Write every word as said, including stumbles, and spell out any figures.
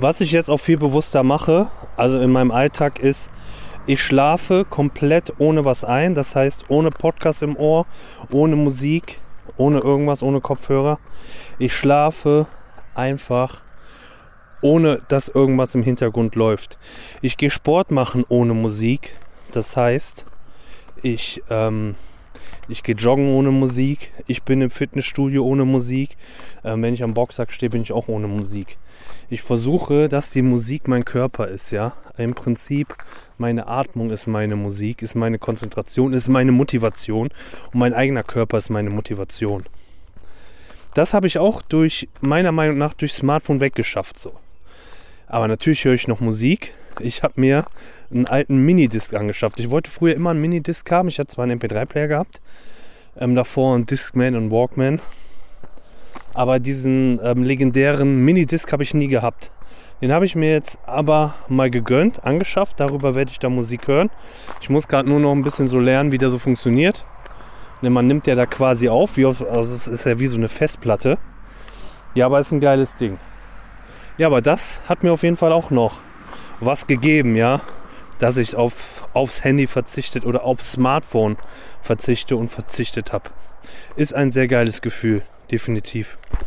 Was ich jetzt auch viel bewusster mache, also in meinem Alltag ist, ich schlafe komplett ohne was ein. Das heißt, ohne Podcast im Ohr, ohne Musik, ohne irgendwas, ohne Kopfhörer. Ich schlafe einfach, ohne dass irgendwas im Hintergrund läuft. Ich gehe Sport machen ohne Musik. Das heißt, ich, ähm, ich gehe joggen ohne Musik. Ich bin im Fitnessstudio ohne Musik. Ähm, wenn ich am Boxsack stehe, bin ich auch ohne Musik. Ich versuche, dass die Musik mein Körper ist, ja. Im Prinzip, meine Atmung ist meine Musik, ist meine Konzentration, ist meine Motivation. Und mein eigener Körper ist meine Motivation. Das habe ich auch durch, meiner Meinung nach, durch Smartphone weggeschafft, so. Aber natürlich höre ich noch Musik. Ich habe mir einen alten Minidisc angeschafft. Ich wollte früher immer einen Minidisc haben. Ich hatte zwar einen M P drei Player gehabt, ähm, davor einen Discman und Walkman. Aber diesen ähm, legendären Minidisc habe ich nie gehabt. Den habe ich mir jetzt aber mal gegönnt, angeschafft. Darüber werde ich da Musik hören. Ich muss gerade nur noch ein bisschen so lernen, wie der so funktioniert. Denn man nimmt ja da quasi auf. Wie auf also es ist ja wie so eine Festplatte. Ja, aber es ist ein geiles Ding. Ja, aber das hat mir auf jeden Fall auch noch was gegeben, ja, dass ich auf, aufs Handy verzichtet oder aufs Smartphone verzichte und verzichtet habe. Ist ein sehr geiles Gefühl, definitiv.